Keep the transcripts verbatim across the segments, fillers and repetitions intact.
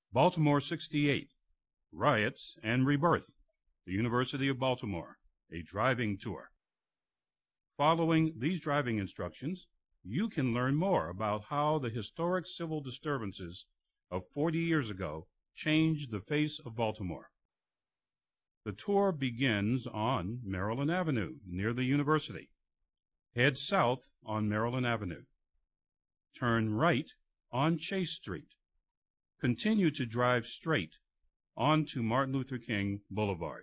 Baltimore sixty-eight, Riots and Rebirth, the University of Baltimore, a driving tour. Following these driving instructions, you can learn more about how the historic civil disturbances of forty years ago changed the face of Baltimore. The tour begins on Maryland Avenue, near the university. Head south on Maryland Avenue. Turn right on Chase Street. Continue to drive straight onto Martin Luther King Boulevard.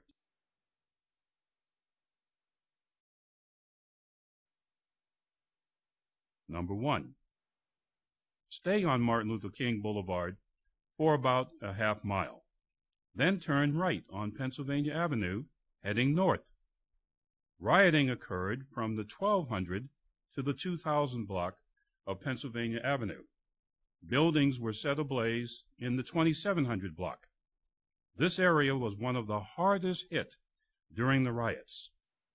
Number one, stay on Martin Luther King Boulevard for about a half mile. Then turn right on Pennsylvania Avenue, heading north. Rioting occurred from the twelve hundred to the two thousand block of Pennsylvania Avenue. Buildings were set ablaze in the twenty-seven hundred block. This area was one of the hardest hit during the riots.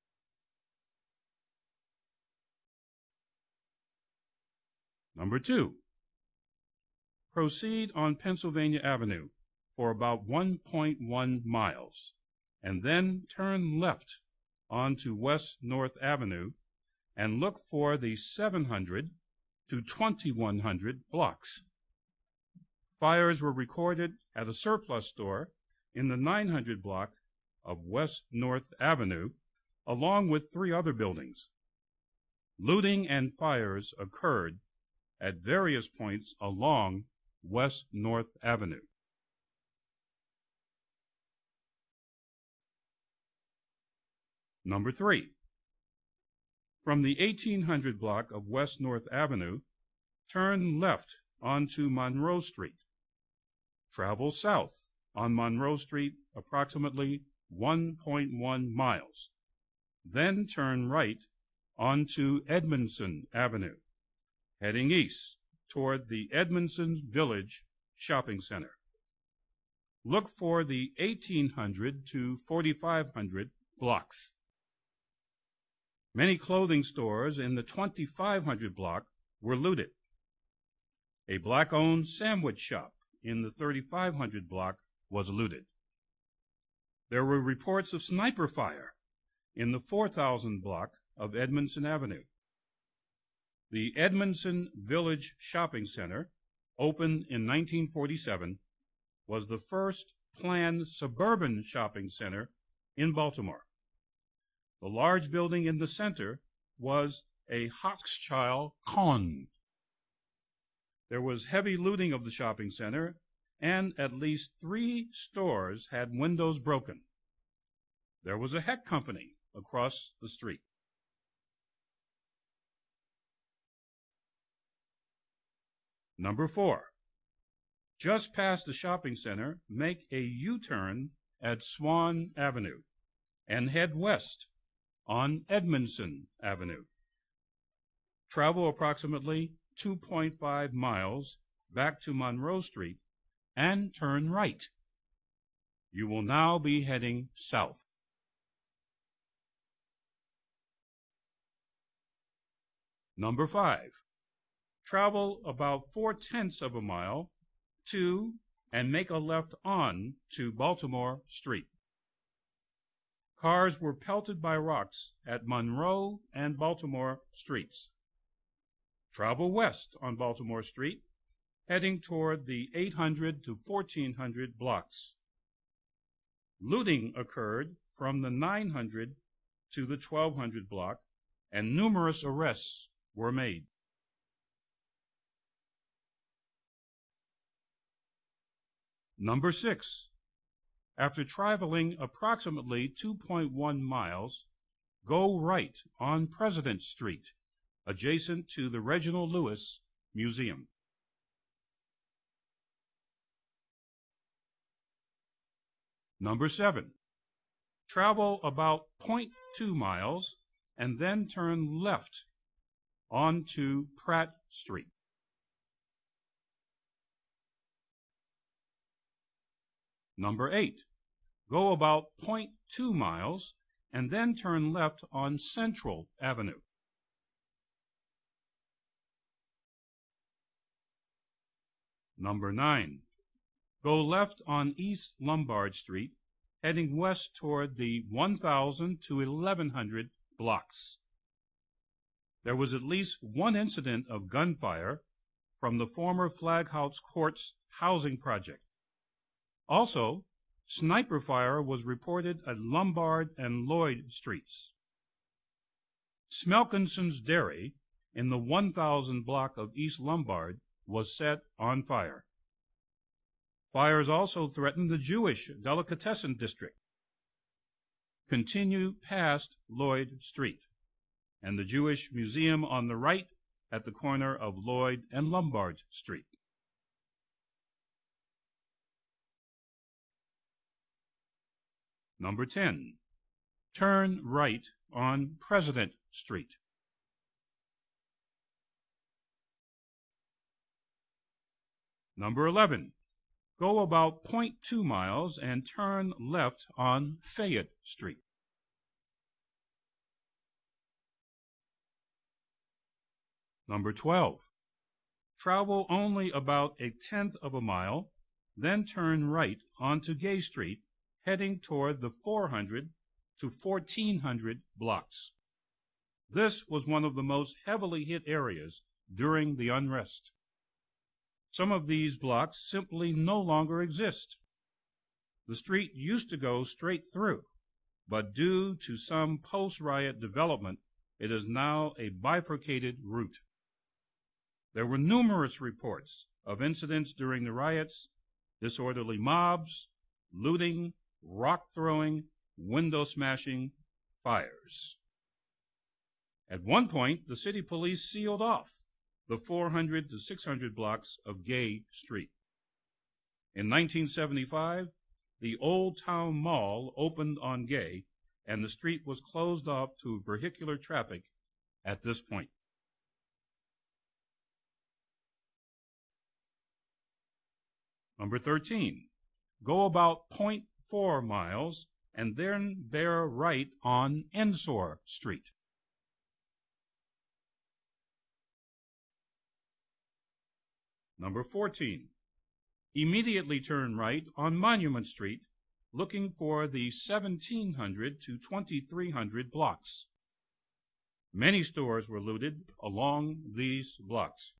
Number two, proceed on Pennsylvania Avenue for about one point one miles, and then turn left onto West North Avenue and look for the seven hundred to twenty-one hundred blocks. Fires were recorded at a surplus store in the nine hundred block of West North Avenue, along with three other buildings. Looting and fires occurred at various points along West North Avenue. Number three, from the eighteen hundred block of West North Avenue, turn left onto Monroe Street. Travel south on Monroe Street approximately one point one miles. Then turn right onto Edmondson Avenue, heading east toward the Edmondson Village Shopping Center. Look for the eighteen hundred to forty-five hundred blocks. Many clothing stores in the twenty-five hundred block were looted. A black-owned sandwich shop in the thirty-five hundred block was looted. There were reports of sniper fire in the four thousand block of Edmondson Avenue. The Edmondson Village Shopping Center, opened in nineteen forty-seven, was the first planned suburban shopping center in Baltimore. The large building in the center was a Hochschild Kohn. There was heavy looting of the shopping center, and at least three stores had windows broken. There was a Heck Company across the street. Number four, just past the shopping center, make a U-turn at Swan Avenue and head west on Edmondson Avenue. Travel approximately two point five miles back to Monroe Street and turn right. You will now be heading south. Number five, travel about four-tenths of a mile to and make a left on to Baltimore Street. Cars were pelted by rocks at Monroe and Baltimore streets. Travel west on Baltimore Street, heading toward the eight hundred to fourteen hundred blocks. Looting occurred from the nine hundred to the twelve hundred block, and numerous arrests were made. Number six, after traveling approximately two point one miles, go right on President Street, adjacent to the Reginald Lewis Museum. Number seven, travel about zero point two miles and then turn left onto Pratt Street. Number eight, go about zero point two miles and then turn left on Central Avenue. Number nine, Go left on East Lombard Street, heading west toward the one thousand to eleven hundred blocks. There was at least one incident of gunfire from the former Flag House Courts housing project. Also, sniper fire was reported at Lombard and Lloyd Streets. Smelkinson's Dairy in the one thousand block of East Lombard was set on fire. Fires also threatened the Jewish Delicatessen District. Continue past Lloyd Street and the Jewish Museum on the right at the corner of Lloyd and Lombard Street. Number ten. Turn right on President Street. Number eleven. Go about zero point two miles and turn left on Fayette Street. Number twelve. Travel only about a tenth of a mile, then turn right onto Gay Street, heading toward the four hundred to fourteen hundred blocks. This was one of the most heavily hit areas during the unrest. Some of these blocks simply no longer exist. The street used to go straight through, but due to some post-riot development, it is now a bifurcated route. There were numerous reports of incidents during the riots, disorderly mobs, looting, rock throwing, window smashing, fires. At one point, the city police sealed off the four hundred to six hundred blocks of Gay Street. In nineteen seventy-five, the Old Town Mall opened on Gay, and the street was closed off to vehicular traffic at this point. Number thirteen. Go about zero point four miles and then bear right on Ensor Street. Number fourteen. Immediately turn right on Monument Street, looking for the seventeen hundred to twenty-three hundred blocks. Many stores were looted along these blocks.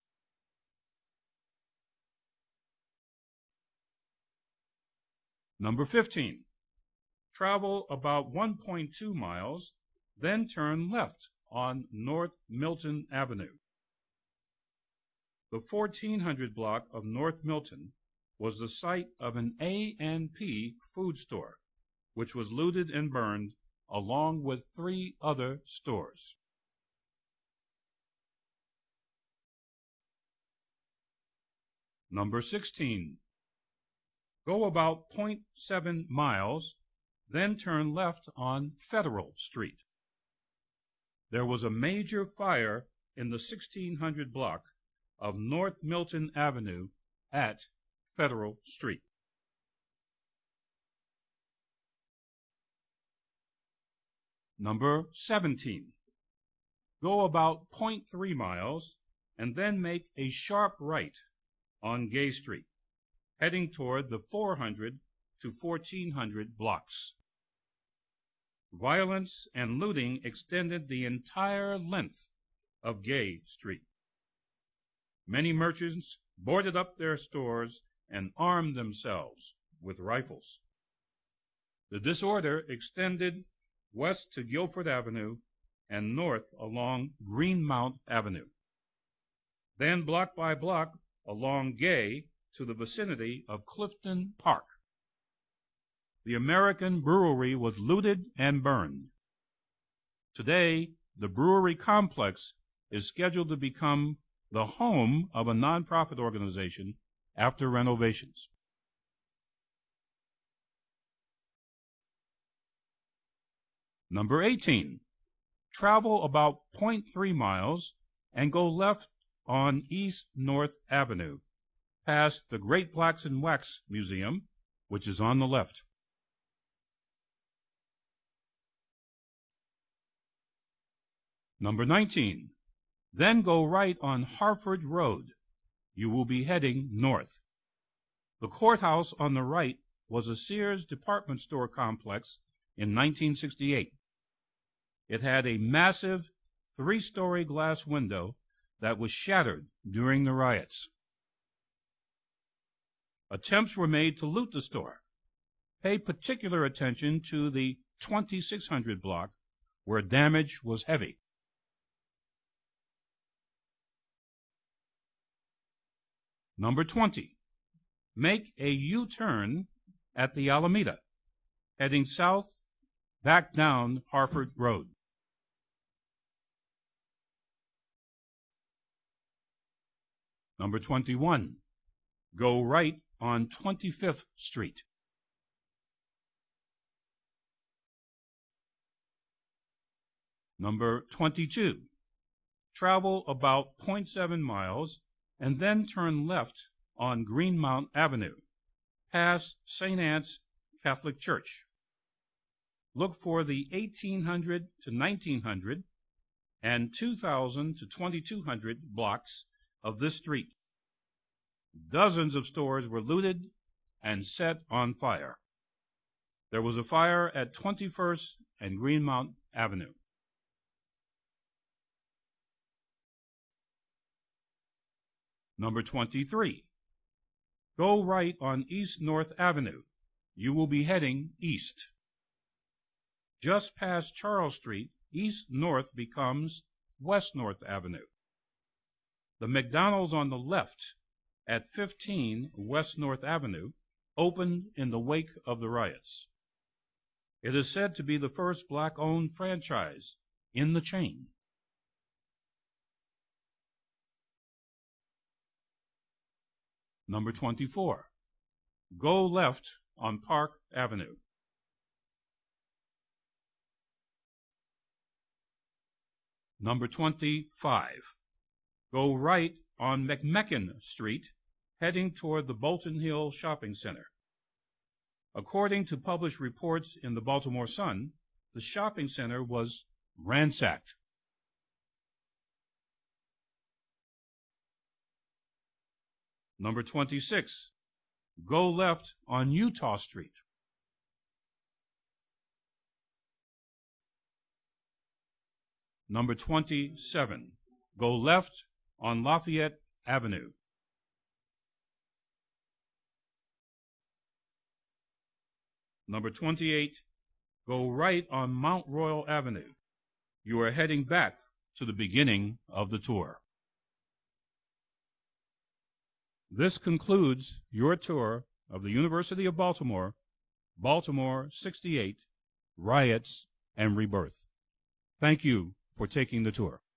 Number fifteen. Travel about one point two miles, then turn left on North Milton Avenue. The fourteen hundred block of North Milton was the site of an A and P food store, which was looted and burned along with three other stores. Number sixteen. Go about zero point seven miles, then turn left on Federal Street. There was a major fire in the sixteen hundred block of North Milton Avenue at Federal Street. Number seventeen. Go about zero point three miles and then make a sharp right on Gay Street, heading toward the four hundred to fourteen hundred blocks. Violence and looting extended the entire length of Gay Street. Many merchants boarded up their stores and armed themselves with rifles. The disorder extended west to Guilford Avenue and north along Greenmount Avenue, then block by block along Gay to the vicinity of Clifton Park. The American Brewery was looted and burned. Today, the brewery complex is scheduled to become the home of a nonprofit organization after renovations. Number eighteen. Travel about zero point three miles and go left on East North Avenue, past the Great Blacks and Wax Museum, which is on the left. Number nineteen. Then go right on Harford Road. You will be heading north. The courthouse on the right was a Sears department store complex in nineteen sixty-eight. It had a massive three-story glass window that was shattered during the riots. Attempts were made to loot the store. Pay particular attention to the twenty-six hundred block, where damage was heavy. Number twenty. Make a U-turn at the Alameda, heading south back down Harford Road. Number twenty-one. Go right on twenty-fifth Street. Number twenty-two. Travel about zero point seven miles and then turn left on Greenmount Avenue, past Saint Anne's Catholic Church. Look for the eighteen hundred to nineteen hundred and two thousand to twenty-two hundred blocks of this street. Dozens of stores were looted and set on fire. There was a fire at twenty-first and Greenmount Avenue. Number twenty-three. Go right on East North Avenue. You will be heading east. Just past Charles Street, East North becomes West North Avenue. The McDonald's on the left at fifteen West North Avenue opened in the wake of the riots. It is said to be the first black-owned franchise in the chain. Number twenty-four. Go left on Park Avenue. Number twenty-five. Go right on McMecken Street, heading toward the Bolton Hill Shopping Center. According to published reports in the Baltimore Sun, the shopping center was ransacked. Number twenty-six. Go left on Utah Street. Number twenty-seven. Go left on Lafayette Avenue. Number twenty-eight. Go right on Mount Royal Avenue. You are heading back to the beginning of the tour. This concludes your tour of the University of Baltimore, Baltimore sixty-eight, Riots and Rebirth. Thank you for taking the tour.